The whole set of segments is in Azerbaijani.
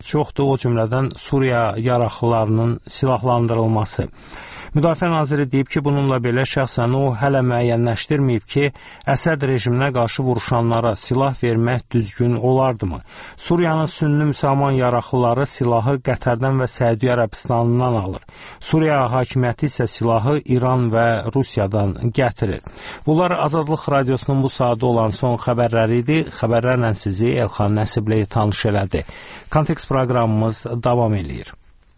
çoxdur, o cümlədən Suriya yaraqlılarının silahlandırılması. Müdafiə naziri deyib ki, bununla belə şəxsən o hələ müəyyənləşdirməyib ki, Əsəd rejiminə qarşı vuruşanlara silah vermək düzgün olardımı? Suriyanın sünni müsəlman yaraqlıları silahı Qətərdən və Səudiyyə Ərəbistanından alır. Suriya hakimiyyəti isə silahı İran və Rusiyadan gətirir. Bunlar Azadlıq Radiosunun bu saatda olan son xəbərləri idi. Xəbərlərlə sizi Elxan Nəsibli tanış elədi. Kontekst proqramımız davam edir.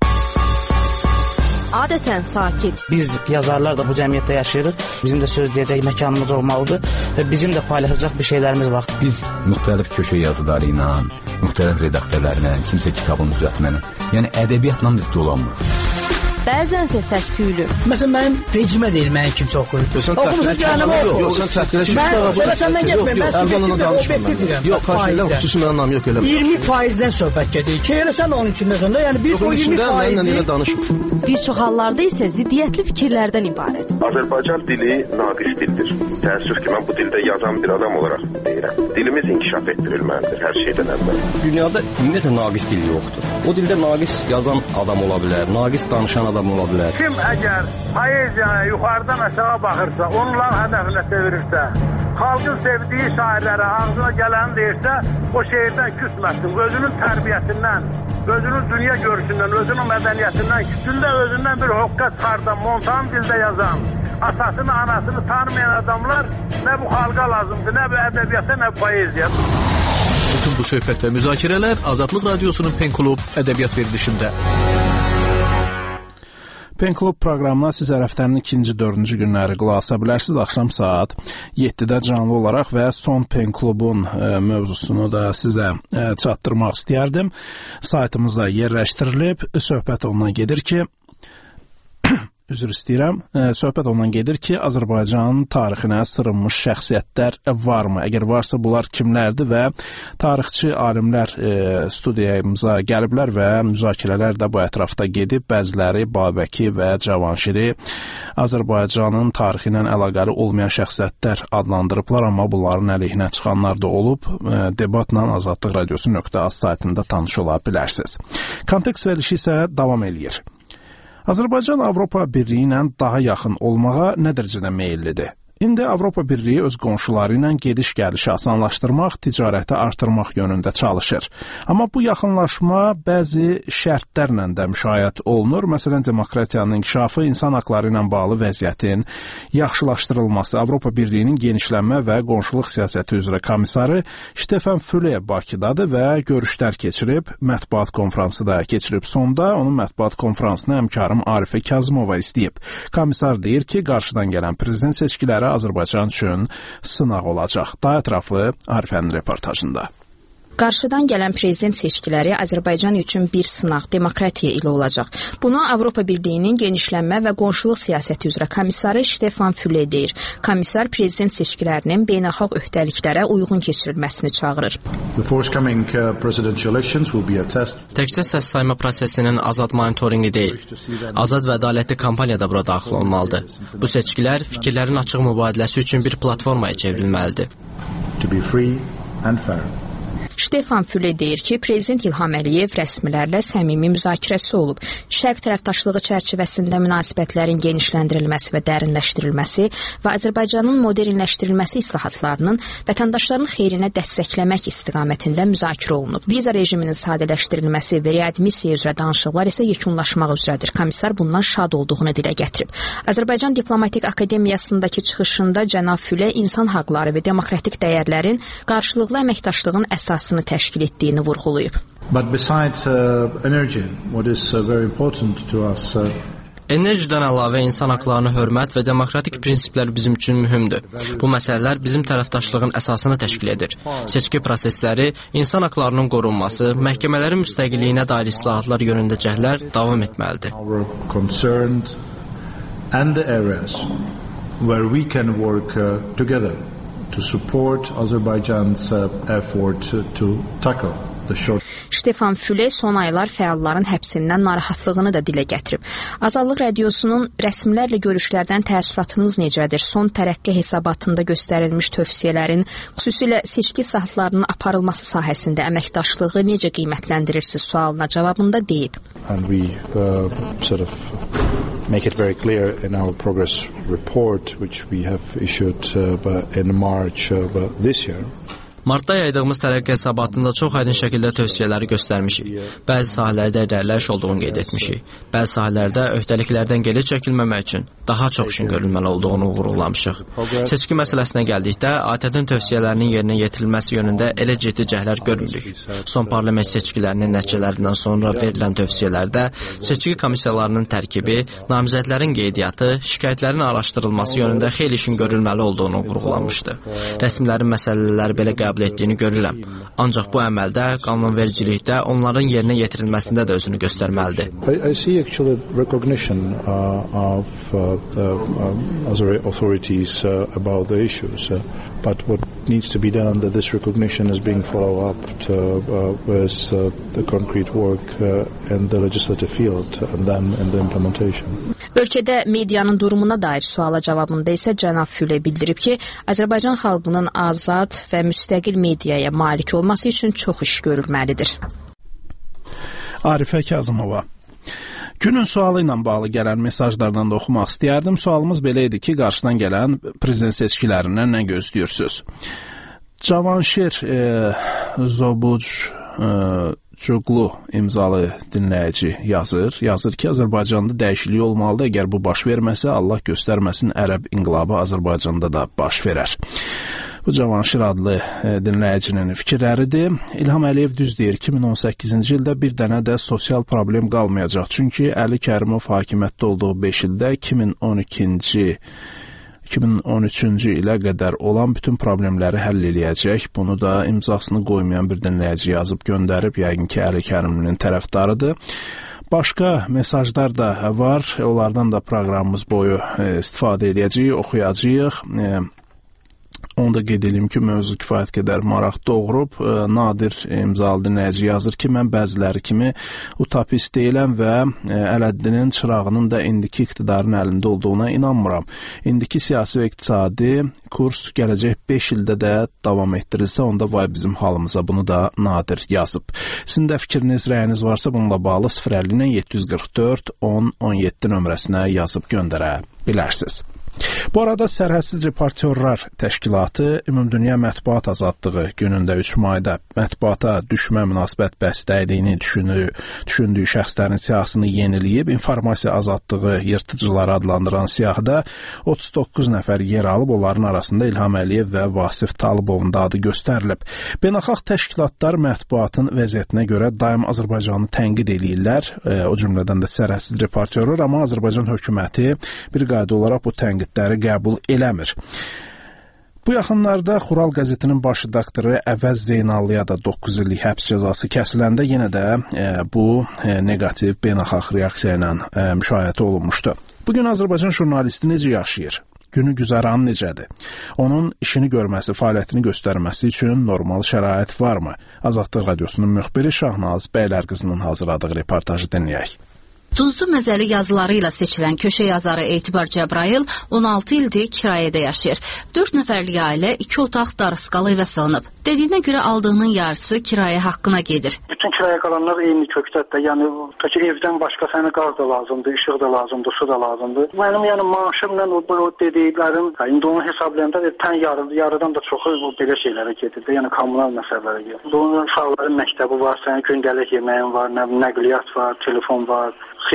Adətən sakit. Biz yazarlar da bu cəmiyyətdə yaşayırıq. Bizim də söz deyəcək məkanımız olmalıdır və bizim də paylaşacaq bir şeylərimiz var. Biz müxtəlif köşə yazıları ilə, müxtəlif redaktörlərlə, kimsə kitabın düzəltməni, yəni ədəbiyyatla biz dolanmırıq. Bəzənsə səs-küylü. Məsələn, mənim vecimə deyil, mənim kimsə oxuyur. Oxumusun cəhənnəmə oxuyur. Yox, sən təhqilə kimi. Mən səndən getməyim, mən subyektiv deyirəm. Yox, xarşıyla xüsusi mənim anlam yox elə. 20%-dən söhbət gedir. Ki, elə sən də onun içində sonda, yəni bir o 20%-i... Bir çox hallarda isə ziddiyyətli fikirlərdən ibarət. Azərbaycan dili naqis dildir. Təəssüf ki, mən bu dildə yazan bir adam olaraq deyirəm. Dilimiz inkişaf etdirilməlidir hər şeydən əvvəl. Dünyada ümumiyyətlə naqis dil yoxdur. O dildə naqis yazan adam ola bilər, naqis danışan adam ola bilər. Kim əgər poeziyaya yuxarıdan aşağı baxırsa, onların hədəfinə çevirirsə, xalqın sevdiyi şairlərə ağzına gələni deyirsə, o şeirdən küsməsin. Özünün tərbiyəsindən, özünün dünya görüşündən, özünün mədəniyyətindən, küçündə özündən bir hoqqa çıxardan, montan dildə yazan, atasını, anasını tanımayan adamlar nə bu xalqa lazımdır, nə bu ədəbiyyata, nə bu poeziya. Bütün bu söhbət və müzakirələr Azadlıq Radiosunun Pen Klub ədəbiyyat verilişində. Pen Klub proqramına siz həftənin 2-ci, 4-cü günləri qulaq asa bilərsiniz. Axşam saat 7-də canlı olaraq və son Pen Klubun mövzusunu da sizə çatdırmaq istəyərdim. Saytımızda yerləşdirilib, söhbət ondan gedir ki, söhbət ondan gedir ki, Azərbaycanın tarixinə sırınmış şəxsiyyətlər varmı? Əgər varsa, bunlar kimlərdir və tarixçi alimlər studiyamıza gəliblər və müzakirələr də bu ətrafda gedib. Bəziləri Babəki və Cavanşiri Azərbaycanın tarixi ilə əlaqəli olmayan şəxsiyyətlər adlandırıblar, amma bunların əleyhinə çıxanlar da olub. Debatla Azadlıq Radiosu.az saytında tanış ola bilərsiniz. Kontekst verilişi isə davam eləyir. Azərbaycan Avropa Birliyi ilə daha yaxın olmağa nə dərəcədə meyillidir? İndi Avropa Birliyi öz qonşuları ilə gediş-gəlişi asanlaşdırmaq, ticarəti artırmaq yönündə çalışır. Amma bu yaxınlaşma bəzi şərtlərlə də müşahidə olunur. Məsələn, demokratiyanın inkişafı, insan haqları ilə bağlı vəziyyətin yaxşılaşdırılması. Avropa Birliyinin genişlənmə və qonşuluq siyasəti üzrə komissarı Stefan Füle Bakıdadır və görüşlər keçirib, mətbuat konfransı da keçirib. Sonda onun mətbuat konfransını həmkarım Arifə Kazımova istəyib. Komissar deyir ki, qarşıdan gələn prezident seçkiləri Azərbaycan üçün sınaq olacaq. Daha ətraflı Arifənin reportajında. Qarşıdan gələn prezident seçkiləri Azərbaycan üçün bir sınaq, demokratiya ilə olacaq. Bunu Avropa Birliyinin genişlənmə və qonşuluq siyasəti üzrə komissarı Stefan Füle deyir. Komissar prezident seçkilərinin beynəlxalq öhdəliklərə uyğun keçirilməsini çağırır. Təkcə səs sayma prosesinin azad monitorinqi deyil, azad və ədalətli kampaniya da bura daxil olmalıdır. Bu seçkilər fikirlərin açıq mübadiləsi üçün bir platformaya çevrilməlidir. Stefan Füle deyir ki, Prezident İlham Əliyev rəsmilərlə səmimi müzakirəsi olub. Şərq tərəfdaşlığı çərçivəsində münasibətlərin genişləndirilməsi və dərinləşdirilməsi və Azərbaycanın modernləşdirilməsi islahatlarının vətəndaşların xeyrinə dəstəkləmək istiqamətində müzakirə olunub. Viza rejiminin sadələşdirilməsi və readmisiya üzrə danışıqlar isə yekunlaşmaq üzrədir. Komissar bundan şad olduğunu dilə gətirib. Azərbaycan Diplomatik Akademiyasındakı çıxışında cənab Füle insan haqları və demokratik dəyərlərin qarşılıqlı əməkdaşlığın əsası təşkil etdiyini vurğulayıb. Enerjidən əlavə insan haqlarını hörmət və demokratik prinsiplər bizim üçün mühümdür. Bu məsələlər bizim tərəfdaşlığın əsasını təşkil edir. Seçki prosesləri, insan haqlarının qorunması, məhkəmələrin müstəqilliyinə dair islahatlar yönündə cəhdlər davam etməlidir. To support Azerbaijan's effort to tackle Stefan Füle son aylar fəalların həbsindən narahatlığını da dilə gətirib. Azadlıq Radiosunun rəsmilərlə görüşlərdən təəssüratınız necədir? Son tərəqqi hesabatında göstərilmiş tövsiyələrin, xüsusilə seçki saatlarının aparılması sahəsində əməkdaşlığı necə qiymətləndirirsiniz sualına cavabında deyib. And we make it very clear in our progress report, which we have issued in March this year. Martda yaydığımız tərəqqi hesabatında çox aydın şəkildə tövsiyələri göstərmişik. Bəzi sahələrdə irəliləyiş olduğunu qeyd etmişik. Bəzi sahələrdə öhdəliklərdən geri çəkilməmək üçün daha çox işin görülməli olduğunu vurğulamışıq. Seçki məsələsinə gəldikdə, ATƏT-in tövsiyələrinin yerinə yetirilməsi yönündə elə ciddi cəhlər görmürük. Son parlament seçkilərinin nəticələrindən sonra verilən tövsiyələrdə seçki komissiyalarının tərkibi, namizədlərin qeydiyyatı, şikayətlərin araşdırılması yönündə xeyli işin görülməli olduğunu vurğulamışdı. Rəsmilərin məsələləri belə qəbul etdiyini görürəm. Ancaq bu əməldə, qanunvericilikdə onların yerinə yetirilməsində də özünü göstərməlidir. I see actually recognition of the Azeri authorities about the issues, but what needs to be done that this recognition is being followed up with the concrete work in the legislative field and then in the implementation. Ölkədə medianın durumuna dair suala cavabında isə cənab Füle bildirib ki, Azərbaycan xalqının azad və müstəqil mediaya malik olması üçün çox iş görülməlidir. Arifə Kazımova. Günün sualı ilə bağlı gələn mesajlardan da oxumaq istəyərdim. Sualımız belə idi ki, qarşıdan gələn prezident seçkilərindən nə gözləyirsiniz? Cavanşir Zobuc Cuqlu imzalı dinləyici yazır ki, Azərbaycanda dəyişiklik olmalıdır. Əgər bu baş verməsə, Allah göstərməsin, ərəb inqilabı Azərbaycanda da baş verər. Bu Cavanşir adlı dinləyicinin fikirləridir. İlham Əliyev düz deyir, 2018-ci ildə bir dənə də sosial problem qalmayacaq. Çünki Əli Kərimov hakimiyyətdə olduğu 5 ildə 2013-cü ilə qədər olan bütün problemləri həll eləyəcək. Bunu da imzasını qoymayan bir dinləyici yazıb göndərib, yəqin ki, Əli Kərimlinin tərəfdarıdır. Başqa mesajlar da var, onlardan da proqramımız boyu istifadə eləyəcəyik, oxuyacağıq. Onu da qeyd edeyim ki, mövzu kifayət qədər maraq doğurub. Nadir imzalı dinləyici yazır ki, mən bəziləri kimi utopist deyiləm və Ələddinin çırağının da indiki iqtidarın əlində olduğuna inanmıram. İndiki siyasi və iqtisadi kurs gələcək 5 ildə də davam etdirilsə, onda vay bizim halımıza. Bunu da Nadir yazıb. Sizin də fikriniz, rəyiniz varsa bununla bağlı 050 744 10 17 nömrəsinə yazıb göndərə bilərsiniz. Bu arada Sərhədsiz Reportyorlar Təşkilatı Ümumdünya Mətbuat Azadlığı günündə 3 mayda mətbuata düşmə münasibət bəslədiyini düşündüyü şəxslərin siyahısını yeniləyib, informasiya azadlığı yırtıcıları adlandıran siyahıda 39 nəfər yer alıb, onların arasında İlham Əliyev və Vasif Talıbovun da adı göstərilib. Beynəlxalq təşkilatlar mətbuatın vəziyyətinə görə daim Azərbaycanı tənqid eləyirlər, o cümlədən də Sərhədsiz Reportyorlar, amma Azərbaycan hökuməti bir qayda olaraq bu tənqidləri qəbul eləmir. Bu yaxınlarda Xural qəzetinin baş redaktoru Əvəz Zeynallıya da 9 illik həbs cəzası kəsiləndə yenə də bu negativ beynəlxalq reaksiya ilə müşahidə olunmuşdu. Bugün Azərbaycan jurnalisti necə yaşayır? Günü güzəranı necədir? Onun işini görməsi, fəaliyyətini göstərməsi üçün normal şərait varmı? Azadlıq Radiosunun müxbiri Şahnaz Bəylərqızının hazırladığı reportajı dinləyək. Duzlu məzəli yazıları ilə seçilən köşə yazarı Etibar Cəbrayıl 16 ildir kirayədə yaşayır. 4 nəfərlik ailə 2 otaq darısqalı evə sığınıb. Dediyinə görə aldığının yarısı kirayə haqqına gedir. Bütün kirayə qalanlar eyni kökdədir. Yəni evdən başqa sənə qaz da lazımdır, işıq da lazımdır, su da lazımdır. Mənim maaşımla o dediklərim, indi onu hesablayanda tən yarıdan da çoxu belə şeylərə gedir. Yəni kommunal məsələlərə gedir. Bunun uşaqların məktəbi var, sənin gündəlik yeməyin var, nəqliyyat var, telefon var.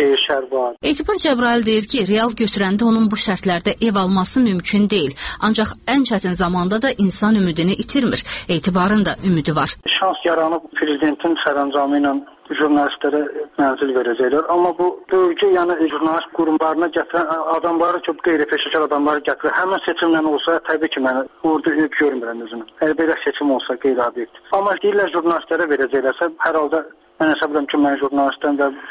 Etibar Cəbrayıl deyir ki, real götürəndə onun bu şərtlərdə ev alması mümkün deyil. Ancaq ən çətin zamanda da insan ümidini itirmir. Etibarın da ümidi var. Şans yaranıb prezidentin sərəncamı ilə jurnalistlərə mənzil verəcəklər. Amma bu bölgə, yəni jurnalist qurumlarına gətirən adamları, çox qeyri-peşəkar adamları gətirir. Həmin seçimlə olsa, təbii ki, mən orada görmürəm özümü. Əgər belə seçim olsa qeyri-obyektiv. Amma deyirlər jurnalistlərə verəcəklərsə, hər halda mən hesab edirəm ki, mən jurnalistdən və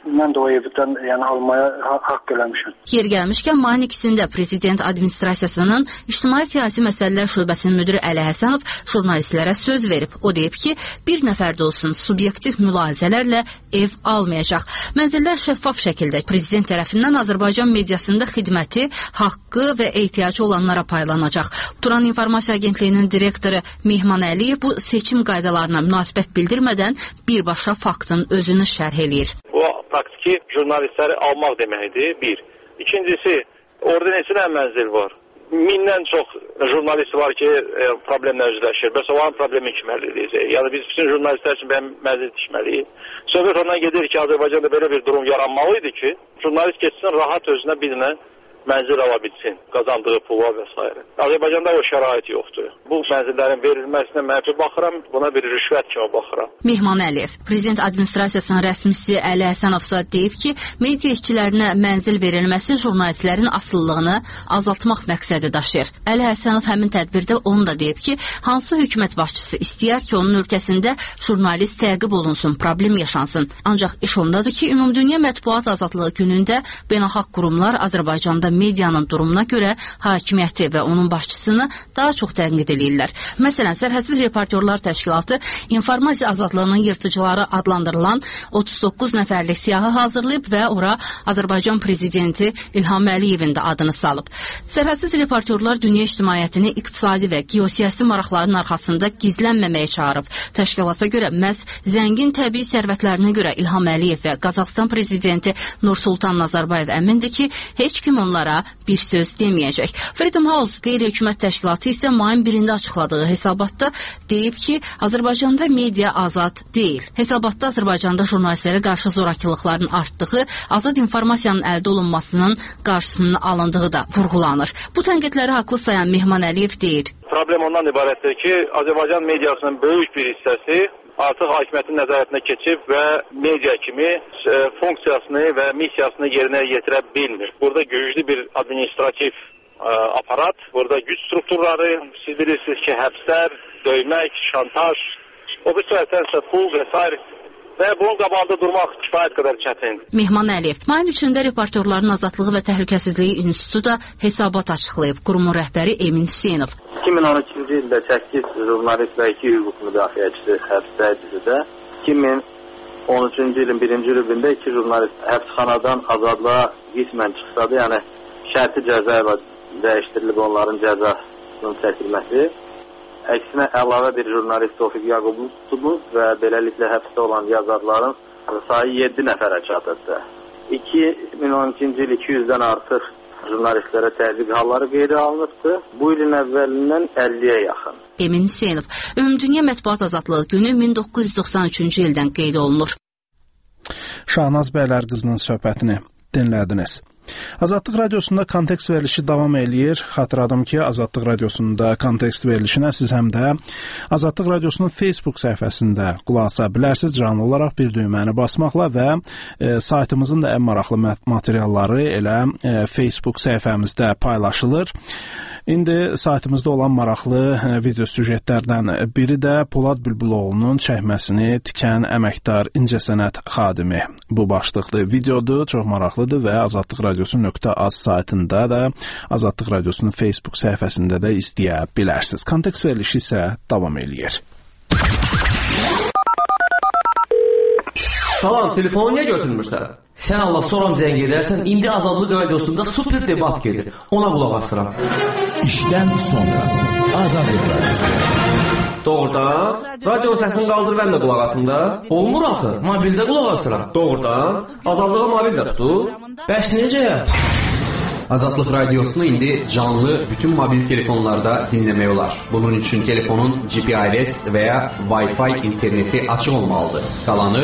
mən də o evdən yəni almaya haqq eləmişəm. Yer gəlmişkən mayın 2-də Prezident Administrasiyasının İctimai Siyasi Məsələlər Şöbəsinin müdiri Əli Həsənov jurnalistlərə söz verib. O deyib ki, bir nəfər də olsun subyektiv mülahizələrlə ev almayacaq. Mənzillər şəffaf şəkildə Prezident tərəfindən Azərbaycan mediasında xidməti, haqqı və ehtiyacı olanlara paylanacaq. Turan İnformasiya Agentliyinin direktoru Mehman Əliyev bu seçim qaydalarına münasibət bildirmədən birbaşa faktın özünü şərh eləyir. Bu praktiki jurnalistləri almaq deməkdir, bir. İkincisi, orada neçə mənzil var? 1000-dən çox jurnalist var ki, problemlə üzləşir. Bəs olan problemi kim həll edəcək? Yəni biz bütün jurnalistlər üçün mənzil tikməliyik. Söhbət ondan gedir ki, Azərbaycanda belə bir durum yaranmalı idi ki, jurnalist geçsin rahat özünə birinə mənzil ala bilsin, qazandığı pula və s. Azərbaycanda o şərait yoxdur. Bu mənzillərin verilməsinə mənfi baxıram, buna bir rüşvət kimi baxıram. Mehman Əliyev, Prezident Administrasiyasının rəsmisi Əli Həsənovsa deyib ki, media işçilərinə mənzil verilməsi jurnalistlərin asılılığını azaltmaq məqsədi daşıyır. Əli Həsənov həmin tədbirdə onu da deyib ki, hansı hökumət başçısı istəyər ki, onun ölkəsində jurnalist təqib olunsun, problem yaşansın. Ancaq iş ondadır ki, Ümumdünya Mətbuat Azadlığı günündə beynəlxalq qurumlar Azərbaycanda medianın durumuna görə hakimiyyəti və onun başçısını daha çox tənqid edirlər. Məsələn, Sərhədsiz Reportyorlar Təşkilatı informasiya azadlığının yırtıcıları adlandırılan 39 nəfərlik siyahı hazırlayıb və ora Azərbaycan prezidenti İlham Əliyevin də adını salıb. Sərhədsiz Reportyorlar dünya ictimaiyyətini iqtisadi və geosiyasi maraqların arxasında gizlənməməyə çağırıb. Təşkilata görə məhz zəngin təbii sərvətlərinə görə İlham Əliyev və Qazaxıstan prezidenti Nursultan Nazarbayev əmindir ki, heç kim onlara bir söz deməyəcək. Freedom House qeyri-hökumət təşkilatı isə mayın 1-də açıqladığı hesabatda deyib ki, Azərbaycanda media azad deyil. Hesabatda Azərbaycanda jurnalistlərə qarşı zorakılıqların artdığı, azad informasiyanın əldə olunmasının qarşısının alındığı da vurğulanır. Bu tənqidləri haqlı sayan Mehman Əliyev deyir. Problem ondan ibarətdir ki, Azərbaycan mediasının böyük bir hissəsi artıq hakimiyyətin nəzarətinə keçib və media kimi funksiyasını və missiyasını yerinə yetirə bilmir. Burada güclü bir administrativ aparat, burada güc strukturları, siz bilirsiniz ki, həbslər, döymək, şantaj, o bir sürətdən isə pul və s. və bunun qabağında durmaq kifayət qədər çətin. Mehman Əliyev, mayın 3-də Reportyorların Azadlığı və Təhlükəsizliyi İnstitutu da hesabat açıqlayıb. Qurumun rəhbəri Emin Hüseynov. 2012-ci ildə 8 jurnalist və 2 hüquq müdafiəçisi həbsdə edilir. 2013-cü ilin 1-ci rübündə 2 jurnalist həbsxanadan azadlığa qismən çıxsa da, yəni şərti cəza ilə dəyişdirilib onların cəzasının çəkilməsi. Əksinə əlavə bir jurnalist Tofiq Yaqublu tutulub və beləliklə həbsdə olan yazarların sayı 7 nəfərə çatırdı. 2012-ci il 200-dən artıq jurnalistlərə təzyiq halları qeydə alınıbdı. Bu ilin əvvəlindən 50-yə yaxın. Emin Hüseynov, Ümumdünya Mətbuat Azadlığı günü 1993-cü ildən qeyd olunur. Şahnaz Bəylər qızının söhbətini dinlədiniz. Azadlıq Radiosunda kontekst verilişi davam eləyir. Xatırladım ki, Azadlıq Radiosunda kontekst verilişinə siz həm də Azadlıq Radiosunun Facebook səhifəsində qulaq asa bilərsiniz. Canlı olaraq bir düyməni basmaqla və saytımızın da ən maraqlı materialları elə Facebook səhifəmizdə paylaşılır. İndi saytımızda olan maraqlı video süjetlərdən biri də Polad Bülbüloğlu'nun çəkməsini tikən əməkdar incəsənət xadimi. Bu başlıqlı videodur, çox maraqlıdır və Azadlıq Radiosu.az saytında da, Azadlıq Radiosunun Facebook səhifəsində də izləyə bilərsiniz. Kontekst verilişi isə davam eləyir. Salam, telefonu niyə götürmürsən? Sən Allah soram zəng edərsən, indi Azadlıq Radiosunda super debat gedir. Ona qulaq asıram. İşdən sonra Azadlıq Radiosu. Doğrudan? Radionun səsini qaldır, mən də qulaq asım da. Olmur axı, mobildə qulaq asıram. Doğrudan? Azadlığa mobil də tutur. Bəs necə? Azadlıq Radiosunu indi canlı bütün mobil telefonlarda dinləmək olar. Bunun üçün telefonun GPRS və ya Wi-Fi interneti açıq olmalıdır. Qalanı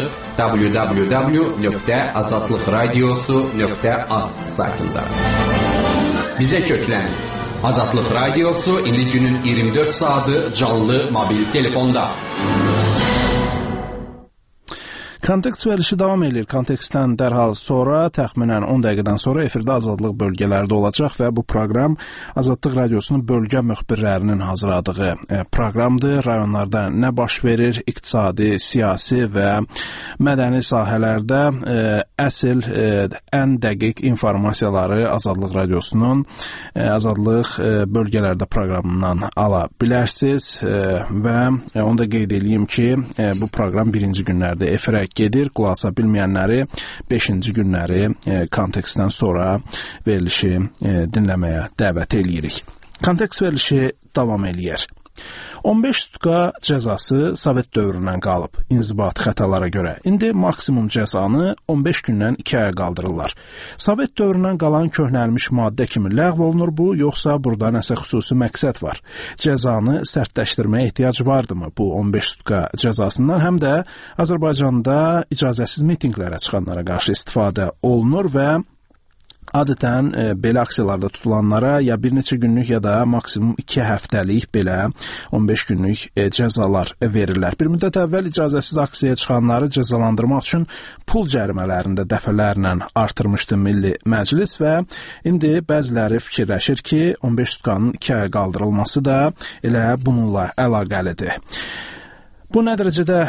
www.azadlıqradiosu.az saytında. Bizə köklənin. Azadlıq Radiosu indi günün 24 saatı canlı mobil telefonda. Kontekst verilişi davam edir. Kontekstdən dərhal sonra, təxminən 10 dəqiqədən sonra efirdə Azadlıq bölgələrdə olacaq və bu proqram Azadlıq radiosunun bölgə müxbirlərinin hazırladığı proqramdır. Rayonlarda nə baş verir, iqtisadi, siyasi və mədəni sahələrdə əsl, ən dəqiq informasiyaları Azadlıq radiosunun Azadlıq bölgələrdə proqramından ala bilərsiniz və onu da qeyd edeyim ki, bu proqram birinci günlərdə efirə gedir. Qulaq asa bilməyənləri 5-ci günləri kontekstdən sonra verilişi dinləməyə dəvət eləyirik. Kontekst verilişi davam eləyir. 15 tutka cəzası Sovet dövründən qalıb inzibat xətalara görə. İndi maksimum cəzanı 15 gündən 2 aya qaldırırlar. Sovet dövründən qalan köhnəlmiş maddə kimi ləğv olunur bu, yoxsa burada nəsə xüsusi məqsəd var? Cəzanı sərtləşdirməyə ehtiyac vardımı bu 15 tutka cəzasından? Həm də Azərbaycanda icazəsiz mitinqlərə çıxanlara qarşı istifadə olunur və adətən belə aksiyalarda tutulanlara ya bir neçə günlük ya da maksimum 2 həftəlik belə 15 günlük cəzalar verirlər. Bir müddət əvvəl icazəsiz aksiyaya çıxanları cəzalandırmaq üçün pul cərimələrində dəfələrlə artırmışdı Milli Məclis və indi bəziləri fikirləşir ki, 15 tutkanın 2 aya qaldırılması da elə bununla əlaqəlidir. Bu nə dərəcədə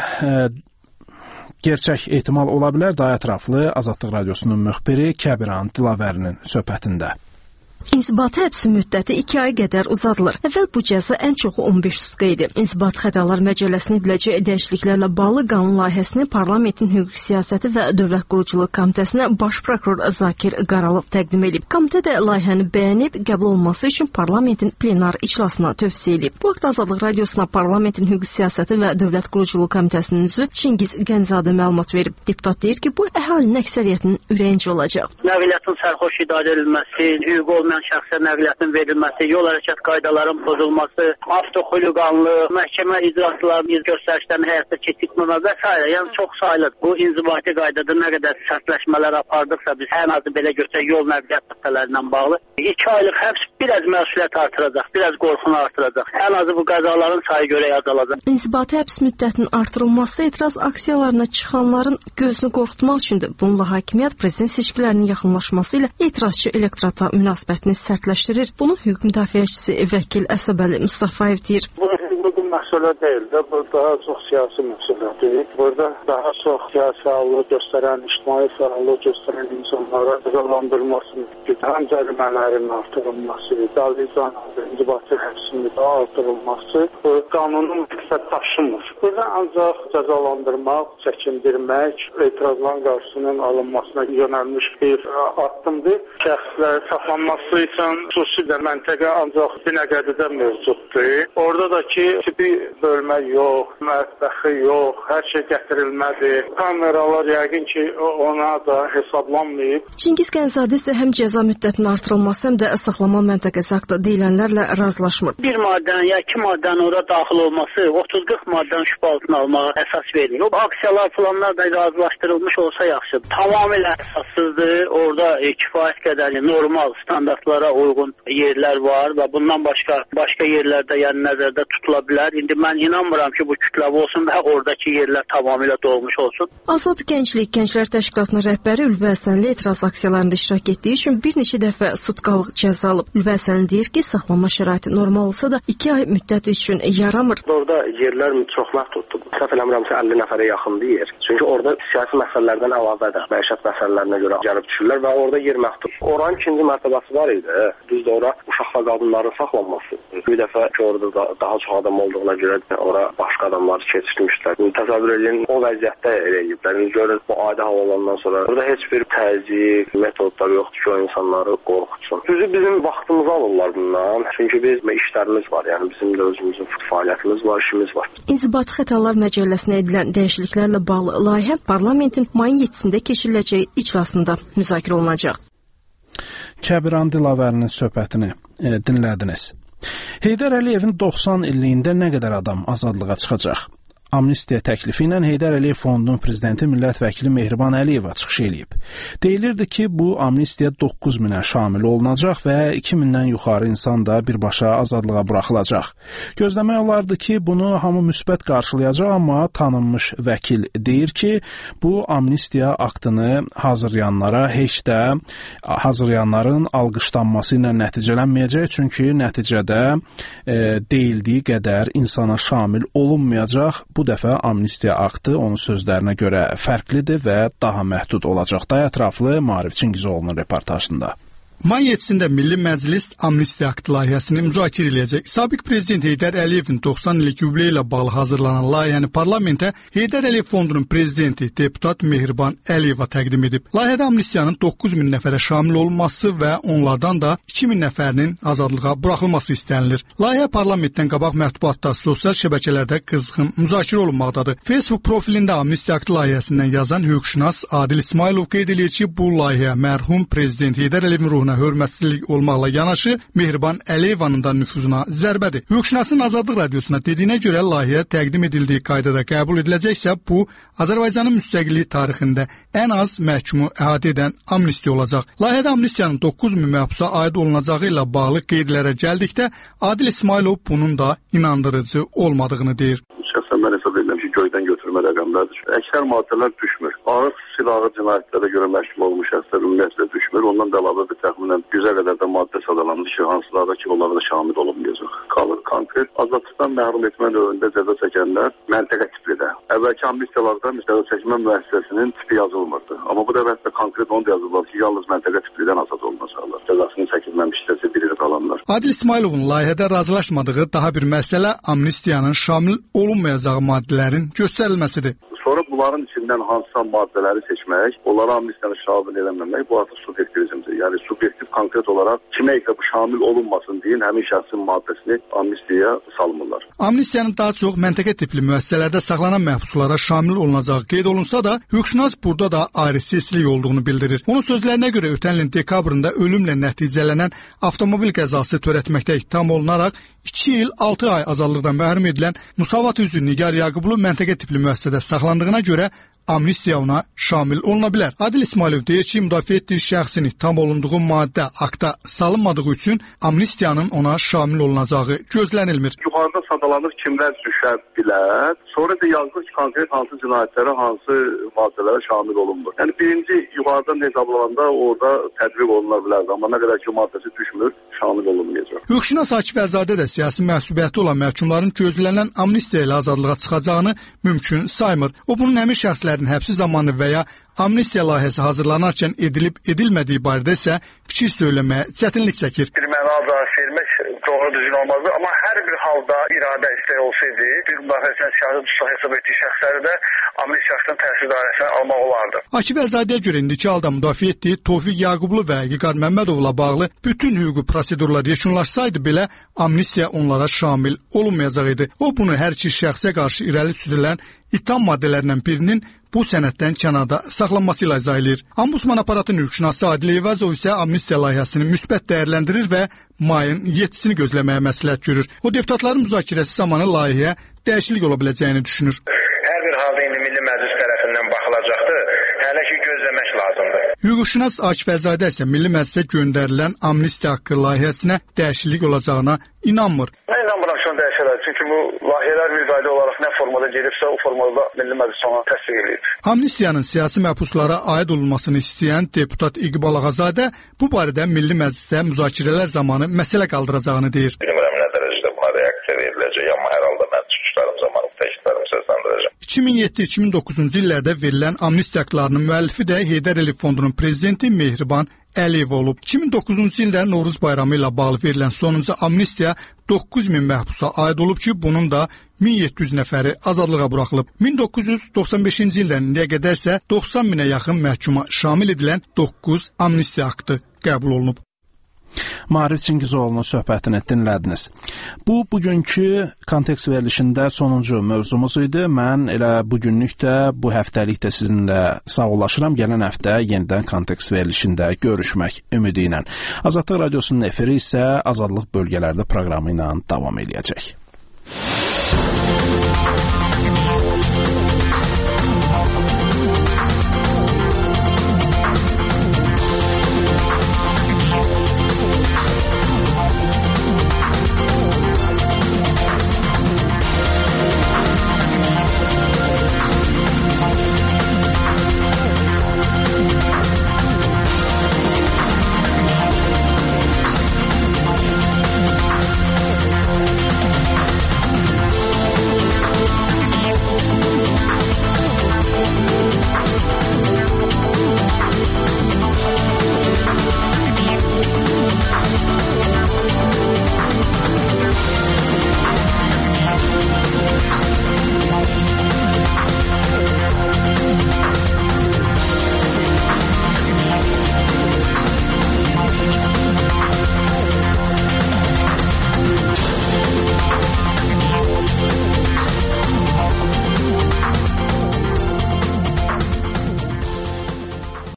gerçək ehtimal ola bilər? Daha ətraflı Azadlıq radiosunun müxbiri Kəbiran Dilavərinin söhbətində. İnzibati həbs müddəti 2 ay qədər uzadılır. Əvvəl bu cəza ən çoxu 15 tutka idi. İnzibat xətalar məcəlləsinə ediləcək dəyişikliklərlə bağlı qanun layihəsini Parlamentin Hüquq Siyasəti və Dövlət Quruculuq Komitəsinə Baş prokuror Zakir Qaralov təqdim edib. Komitə də layihəni bəyənib, qəbul olması üçün Parlamentin plenar iclasına tövsiyə edib. Bu vaxt Azadlıq radiosuna Parlamentin Hüquq Siyasəti və Dövlət Quruculuq Komitəsinin üzvü Çingiz Gənzadə məlumat verib. Deputat deyir ki, bu əhalinin əksəriyyətinin ürəyincə olacaq. Nəqliyyatın sərxoş idarə edilməsi, hüquq olmayan şəxsə nəqliyyatın verilməsi, yol hərəkət qaydalarının pozulması, avtoxuliqanlıq, məhkəmə icraçılarının göstərişlərini həyata keçirtməmə və s. Yəni çox sayılıdır. Bu inzibati qaydada nə qədər sərtləşmələr apardıqsa biz ən azı belə götürək yol nəqliyyat xəstələrindən bağlı 2 aylıq həbs biraz məsuliyyət artıracaq, biraz qorxunu artıracaq. Ən azı bu qəzaların sayı görə azalacaq. İnzibati həbs müddətinin artırılması etiraz aksiyalarına çıxanların gözünü qorxutmaq üçündür. Bununla hakimiyyət prezident seçkilərinin yaxınlaşması ilə etirazçı elektorata münasibətini sərtləşdirir. Bunu hüquq müdafiəçisi vəkil Əsəbəli Mustafayev deyir. Bu məsələ deyil də, bu daha çox siyasi məsələdir. Burada daha çox siyasi fəallıq göstərən, ictimai fəallıq göstərən insanlara cəzalandırılması, həm cərimələrin artırılması, dəlizan inzibati həbsinin də artırılması qanunun məqsəd daşımır. Burada ancaq cəzalandırmaq, çəkindirmək, etirazların qarşısının alınmasına yönəlmiş bir addımdır. Şəxslər saxlanması üçün xüsusi də məntəqə ancaq Binəqədidə mövcuddur. Orada da ki, tipi bölmə yox, mətbəxi yox, hər şey gətirilmədir. Kameralar yəqin ki, ona da hesablanmayıb. Çingiz Gənzadə isə həm cəza müddətinin artırılması, həm də saxlama məntəqəsi haqqında deyilənlərlə razılaşmır. Bir maddənin ya 2 maddənin ora daxil olması 30-40 maddənin şübhə altına almağa əsas verir. O aksiyalar planlar da razılaşdırılmış olsa yaxşıdır. Tamamilə əsassızdır. Orada kifayət qədər normal standartlara uyğun yerlər var və bundan başqa yerlərdə yəni nəzərdə tutula bilər. İndi mən inanmıram ki, bu kütləvi olsun və oradakı yerlər tamamilə dolmuş olsun. Azad Gənclik Gənclər Təşkilatının rəhbəri Ülvi Həsənli etiraz aksiyalarında iştirak etdiyi üçün bir neçə dəfə sutkalıq cəza alıb. Ülvi Həsənli deyir ki, saxlanma şəraiti normal olsa da 2 ay müddət üçün yaramır. Orada yerlər çox məhduddur. Səhv eləmirəmsə 50 nəfərə yaxındır yer. Çünki orada siyasi məsələlərdən əlavə də məişət məsələlərinə görə gəlib düşürlər və orada yer məhdud. Oranın ikinci mərtəbəsi var idi. Düzdür, ora uşaq və qadınların saxlanması. Bir dəfə ki, orada da daha çox adam olduğuna görə ora başqa adamları keçirmişlər. Təsəvvür edin, o vəziyyətdə eləyiblər. Görün, bu adi hal olandan sonra burada heç bir təzyiq, metodlar yoxdur ki, o insanları qorxutsun. Düzü bizim vaxtımızı alırlar bundan. Çünki biz işlərimiz var, yəni bizim də özümüzün fəaliyyətimiz var, işimiz var. İnzibati xətalar məcəlləsinə edilən dəyişikliklərlə bağlı layihə parlamentin mayın 7-sində keçiriləcək iclasında müzakirə olunacaq. Kəbiran Dilavərinin söhbətini dinlədiniz. Heydər Əliyevin 90 illiyində nə qədər adam azadlığa çıxacaq? amnistiya təklifi ilə Heydər Əliyev Fondunun prezidenti millət vəkili Mehriban Əliyeva çıxış eləyib. Deyilirdi ki, bu amnistiya 9000-ə şamil olunacaq və 2000-dən yuxarı insan da birbaşa azadlığa buraxılacaq. Gözləmək olardı ki, bunu hamı müsbət qarşılayacaq, amma tanınmış vəkil deyir ki, bu amnistiya aktını hazırlayanlara heç də hazırlayanların alqışlanması ilə nəticələnməyəcək, çünki nəticədə deyildiyi qədər insana şamil olunmayacaq. Bu dəfə amnistiya aktı onun sözlərinə görə fərqlidir və daha məhdud olacaq. Daha ətraflı Maarif Çingizoğlu'nun reportajında. May 7-də Milli Məclis amnistiya aktı layihəsini müzakirə edəcək. Sabiq prezident Heydər Əliyevin 90 illik yubileyi ilə bağlı hazırlanan layihəni parlamentə Heydər Əliyev Fondunun prezidenti deputat Mehriban Əliyeva təqdim edib. Layihədə amnistiyanın 9000 nəfərə şamil olunması və onlardan da 2000 nəfərinin azadlığa buraxılması istənilir. Layihə parlamentdən qabaq mətbuatda, sosial şəbəkələrdə qızğın müzakirə olunmaqdadır. Facebook profilində amnistiya aktı layihəsindən yazan hüquqşünas Adil İsmailov qeyd edir ki, bu layihə mərhum prezident Heydər Əliyevin ruhuna hörmətsizlik olmaqla yanaşı Mehriban Əliyevanın da nüfuzuna zərbədir. Hüquqşünasın Azadlıq Radiosuna dediyinə görə layihə təqdim edildiyi qaydada qəbul ediləcəksə, bu Azərbaycanın müstəqillik tarixində ən az məhkumu əhatə edən amnistiya olacaq. Layihədə amnistiyanın 9000 məhbusa aid olunacağı ilə bağlı qeydlərə gəldikdə Adil İsmailov bunun da inandırıcı olmadığını deyir. Mən hesab edirəm ki, göydən götürmə rəqəmlərdir. Əksər maddələr düşmür. Ağır silahlı cinayətlərə görə məhkum olmuş şəxslər ümumiyyətlə düşmür. Ondan da əlavə bir təxminən 100-ə qədər də maddə sadalanır ki, hansılarda ki, onlara da şamil olunmayacaq. Qalır konkret. Azadlıqdan məhrum etmə növündə cəza çəkənlər məntəqə tiplidir. Əvvəlki amnistiyalarda cəza çəkmə müəssisəsinin tipi yazılmırdı. Amma bu dəfə konkret onu da yazırlar ki, yalnız məntəqə tiplidən azad olunacaqlar. Cəzasını çəkilməmişdirsə bir il qalanlar. Adil İsmailovun layihədə razılaşmadığı daha bir məsələ amnistiyanın şamil olunmayacağı maddələrin göstərilməsidir. Sonra bunların içindən hansısa maddələri seçmək, onlara amnistiyanı şamil eləməmək bu artıq subyektivizmdir. Yəni subyektiv konkret olaraq kimə isə bu şamil olunmasın deyin, həmin şəxsin maddəsini amnistiyaya salmırlar. Amnistiyanın daha çox məntəqə tipli müəssisələrdə saxlanan məhbuslara şamil olunacağı qeyd olunsa da, hüquqşünas burada da ayrı-seçilik olduğunu bildirir. Onun sözlərinə görə ötən ilin dekabrında ölümlə nəticələnən avtomobil qəzası törətməkdə ittiham olunaraq 2 il 6 ay azadlıqdan məhrum edilən Musavat üzrə Nigar Yaqublu məntəqə tipli müəssisədə saxlandığına görə amnistiya ona şamil oluna bilər. Adil İsmailov deyir ki, müdafiə etdiyi şəxsin ittiham olunduğu maddə akta salınmadığı üçün amnistiyanın ona şamil olunacağı gözlənilmir. Yuxarıda sadalanır kimlər düşə bilər. Sonra da yazılır ki, konkret hansı cinayətlərə, hansı maddələrə şamil olunmur. Yəni birinci yuxarıdan hesablananda orada tətbiq oluna bilər. Amma nə qədər ki maddəsi düşmür, şamil olunmayacaq. Hüquqşünas Akif Əzadə də siyasi məsuliyyəti olan məhkumların gözlənilən amnistiya ilə azadlığa çıxacağını mümkün saymır. O bunun həmin şəxslərin həbsi zamanı və ya amnistiya layihəsi hazırlanarkən edilib-edilmədiyi barədə isə fikir söyləməyə çətinlik çəkir. Bir məna azadlığı vermək doğru düzgün olmazdı, amma hər bir halda iradə istək olsaydı, bir müdafiəçinin siyasi tutsağı hesab etdiyi şəxsləri də amnistiya aktının təsir dairəsinə almaq olardı. Akif Əzadəyə görə indiki halda müdafiə etdiyi Tofiq Yaqublu və Vüqar Məmmədovla bağlı bütün hüquqi prosedurlar yekunlaşsaydı belə amnistiya onlara şamil olunmayacaq idi. O bunu hər iki şəxsə qarşı irəli sürülən ittiham maddələrindən birinin bu sənəddən kənarda saxlanması ilə izah edir. Ombudsman aparatının hüquqşünası Adil Eyvazov isə amnistiya layihəsini müsbət dəyərləndirir və mayın 7-sini gözləməyə məsləhət görür. O deputatların müzakirəsi zamanı layihəyə dəyişiklik ola biləcəyini düşünür. Hər bir halda indi Milli Məclis tərəfindən baxılacaqdır. Hələ ki gözləmək lazımdır. Hüquqşünas Akif Əzadə isə Milli Məclisə göndərilən amnistiya haqqı layihəsinə dəyişiklik olacağına inanmır. Mən inanmıram ki, onu dəyişərlər. Çünki bu layihələr bir qayda olaraq nə formada gedibsə, o formada Milli Məclis ona təsdiq edib. Amnistiyanın siyasi məhbuslara aid olunmasını istəyən deputat İqbal Ağazadə bu barədə Milli Məclisdə müzakirələr zamanı məsələ qaldıracağını deyir. Bilmirəm nə dərəcədə buna reaksiya veriləcək, amma hər halda mən çıxışlarım zamanı təkliflərimi səsləndirəcəm. 2007-2009-cu illərdə verilən amnistiya aktlarının müəllifi də Heydər Əliyev Fondunun prezidenti Mehriban Əliyev olub. 2009-cu ildə Novruz bayramı ilə bağlı verilən sonuncu amnistiya 9000 məhbusa aid olub ki, bunun da 1700 nəfəri azadlığa buraxılıb. 1995-ci ildən indiyə qədər isə 90 minə yaxın məhkuma şamil edilən 9 amnistiya aktı qəbul olunub. Maarif Çingizoğlu'nun söhbətini dinlədiniz. Bu, bugünkü kontekst verilişində sonuncu mövzumuz idi. Mən elə bugünlük də, bu həftəlik də sizinlə sağollaşıram. Gələn həftə yenidən kontekst verilişində görüşmək ümidi ilə. Azadlıq Radiosunun efiri isə Azadlıq bölgələrdə proqramı ilə davam edəcək.